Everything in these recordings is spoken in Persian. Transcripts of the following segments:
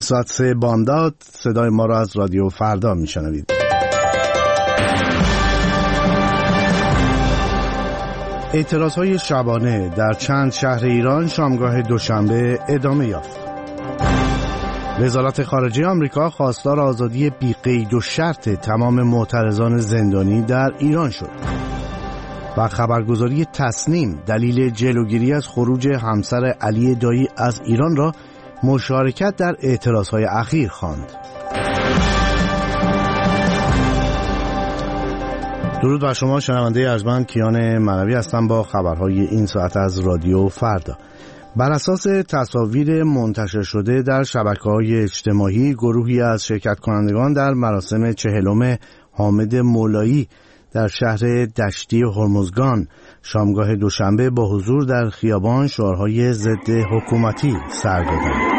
ساعت 3 بامداد صدای ما را از رادیو فردا میشنوید. اعتراضهای شبانه در چند شهر ایران شامگاه دوشنبه ادامه یافت. وزارت خارجه آمریکا خواستار آزادی بی قید و شرط تمام معترضان زندانی در ایران شد و خبرگزاری تصنیم دلیل جلوگیری از خروج همسر علی دایی از ایران را مشارکت در اعتراضهای اخیر خواند. درود بر شما شنونده ارجمند، کیان منوی هستم با خبرهای این ساعت از رادیو فردا. بر اساس تصاویر منتشر شده در شبکه‌های اجتماعی، گروهی از شرکت کنندگان در مراسم 40 حامد مولایی در شهر دشتی هرمزگان شامگاه دوشنبه با حضور در خیابان شعارهای ضد حکومتی سر دادند.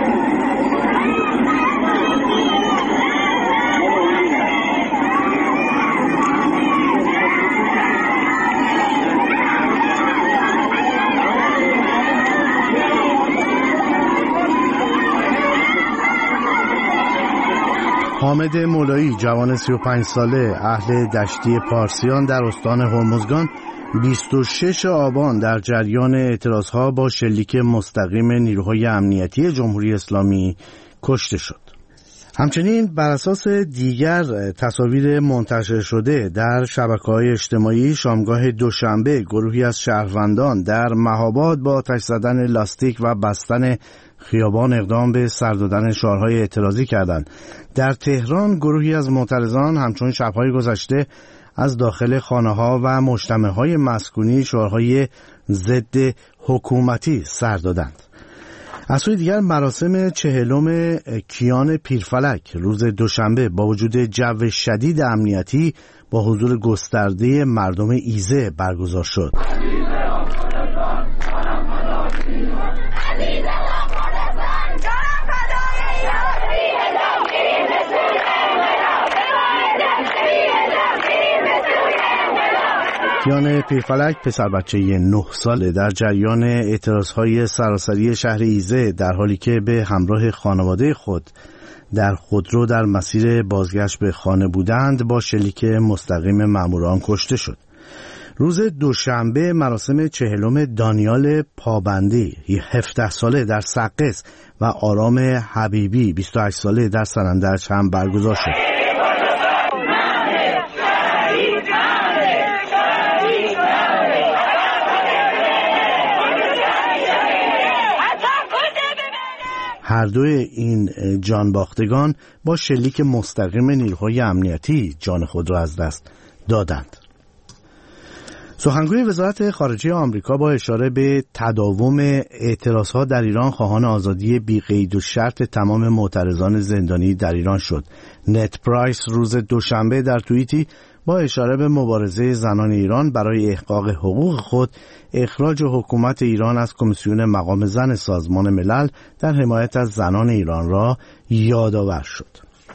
حامد مولایی، جوان 35 ساله اهل دشتی پارسیان در استان هرمزگان، 26 آبان در جریان اعتراضها با شلیک مستقیم نیروهای امنیتی جمهوری اسلامی کشته شد. همچنین بر اساس دیگر تصاویر منتشر شده در شبکه‌های اجتماعی، شامگاه دوشنبه گروهی از شهروندان در مهاباد با آتش زدن لاستیک و بستن خیابان اقدام به سر دادن شعارهای اعتراضی کردند. در تهران گروهی از معترضان همچون شب‌های گذشته از داخل خانه‌ها و مجتمع‌های مسکونی شعارهای ضد حکومتی سر دادند. از سوی دیگر مراسم 40 کیان پیرفلک روز دوشنبه با وجود جو شدید امنیتی با حضور گسترده مردم ایزه برگزار شد. کیان پیرفلک، پسر بچه 9 ساله، در جریان اعتراضهای سراسری شهر ایزه در حالی که به همراه خانواده خود در خودرو در مسیر بازگشت به خانه بودند با شلیک مستقیم ماموران کشته شد. روز دوشنبه مراسم 40 دانیال پابندی 17 ساله در سقز و آرام حبیبی 28 ساله در سنندج هم برگزار شد. هر دوی این جانباختگان با شلیک مستقیم نیروهای امنیتی جان خود را از دست دادند. سخنگوی وزارت خارجه آمریکا با اشاره به تداوم اعتراضها در ایران خواهان آزادی بی قید و شرط تمام معترضان زندانی در ایران شد. نت پرایس روز دوشنبه در توییتی با اشاره به مبارزه زنان ایران برای احقاق حقوق خود، اخراج حکومت ایران از کمیسیون مقام زن سازمان ملل در حمایت از زنان ایران را یادآور شد.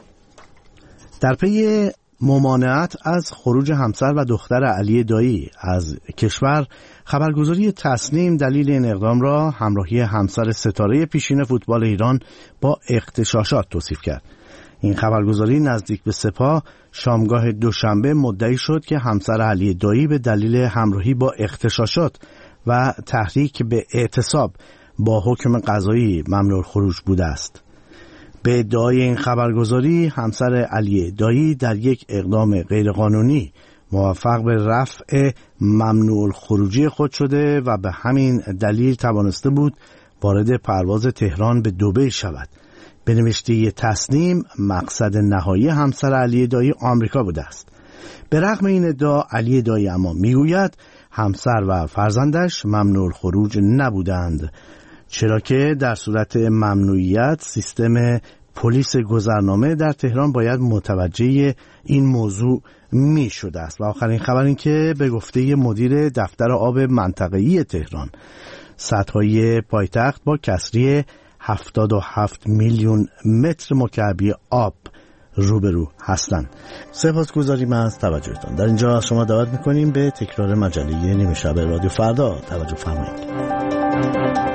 در پی ممانعت از خروج همسر و دختر علی دایی از کشور، خبرگزاری تصنیم دلیل این اقدام را همراهی همسر ستاره پیشین فوتبال ایران با اغتشاشات توصیف کرد. این خبرگزاری نزدیک به سپاه شامگاه دوشنبه مدعی شد که همسر علی دایی به دلیل همراهی با اغتشاشات و تحریک به اعتصاب با حکم قضایی ممنوع الخروج بوده است. به ادعای این خبرگزاری، همسر علی دایی در یک اقدام غیرقانونی موفق به رفع ممنوع الخروجی خود شده و به همین دلیل توانسته بود وارد پرواز تهران به دبی شود. به نوشته تصنیم، مقصد نهایی همسر علی دایی آمریکا بوده است. به رغم این ادعا، علی دایی اما میگوید همسر و فرزندش ممنوع الخروج نبودند، چرا که در صورت ممنوعیت سیستم پلیس گذرنامه در تهران باید متوجه این موضوع می شده است. و آخرین خبر این که به گفته مدیر دفتر آب منطقه‌ای تهران، سطح‌های پایتخت با کسری 77 میلیون متر مکعبی آب روبرو هستند. سپاسگزاریم از توجهتان. در اینجا از شما دعوت می‌کنیم به تکرار مجله نیمه شب رادیو فردا توجه فرمایید.